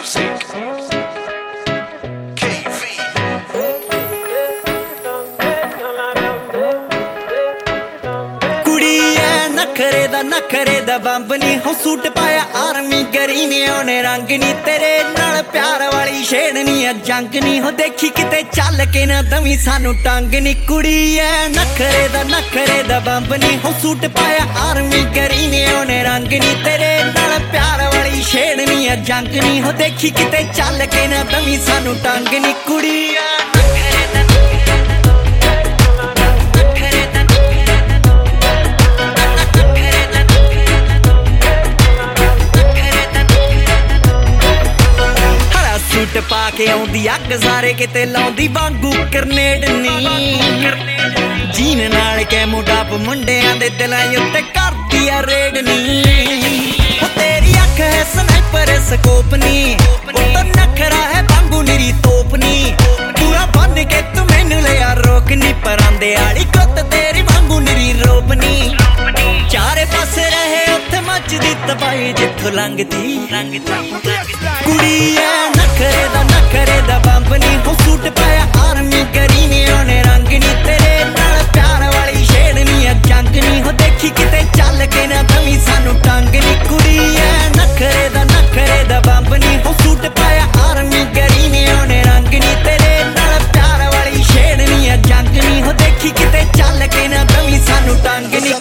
music. KV. कुड़ी है नखरे दा बंब नी हो सूट पाया आर्मी करी ने ओने रंग नी तेरे नाल प्यार वाली छेड़ नी जंग नी हो देखी किते चल के ना दमी सानू टंग नी कुड़ी है नखरे दा बंब नी हो सूट पाया आर्मी करी ने ओने रंग नी तेरे नाल प्यार वाली छेड़ नी जंग नी हो देखी किते चल के ना दमी सानू टंग नी कुड़ी है सूट पाके आउंदी अग सारे किते लाउंदी वांगू ग्रनेड नी जीन नाल कैमो डाप मुंडियां दे दिलां उत्ते करदी आ रेड नी ओ तेरी अख है स्नाइपर स्कोप नी ओ तो नखरा है वांगू निरी तोप नी पूरा बन के तू मैनू लिया रोक नी परांदे आली गुत्त तेरी वांगू निरी रोप नी चारे पासे रहे उत्थे मचदी तबाही जिथों लंघदी कुड़ी है नखरे दा बंब नी हो सूट पाया आर्मी करी ने ओने रंग नी तेरे नाल प्यार वाली छेड़ नी जंग नी हो देखी किते चल के ना दमी सानू टंग नी कुड़ी है नखरे दा बंब नी हो सूट पाया आर्मी करी ने ओने रंग नी तेरे नाल प्यार वाली छेड़ नी जंग नी हो देखी किते चल के ना दमी सानू टंग नी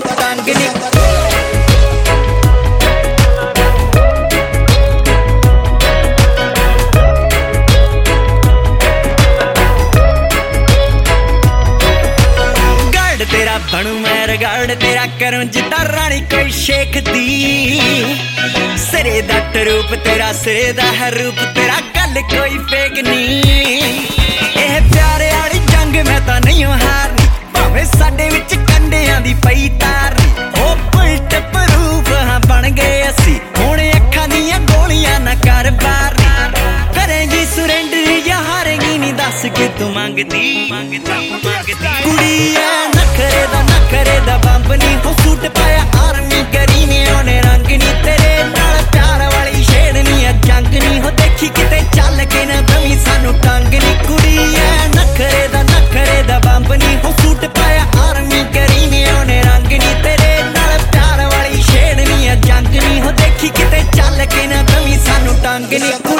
तेरा बनू मैं रगाड़ तेरा करूं जिदा रानी कोई शेख दी सिरे दा रूप तेरा सिरे दा है रूप तेरा गल कोई फेक नी एह प्यारे वाली जंग मैं तां नहीं हारनी भावें साडे विच कंडियां दी पई तारनी ओ बुलट प्रूफ हां बन गए असी हुण अखां दियां गोलियां ना कर बारनी करेंगी सुरेंडर या हारेंगी नी दस के तू मंगदी कुड़ी है नखरे दा बंब नी हो सूट पाया आर्मी करी ने ओने रंग नी तेरे नाल प्यार वाली छेड़ नी जंग नी हो देखी किते चल के ना दमी सानू टंग नी कुड़ी है नखरे दा बंब नी हो सूट पाया आर्मी करी ने ओने रंग नी तेरे नाल प्यार वाली छेड़ नी जंग नी हो देखी किते चल के ना दमी सानू टंग नी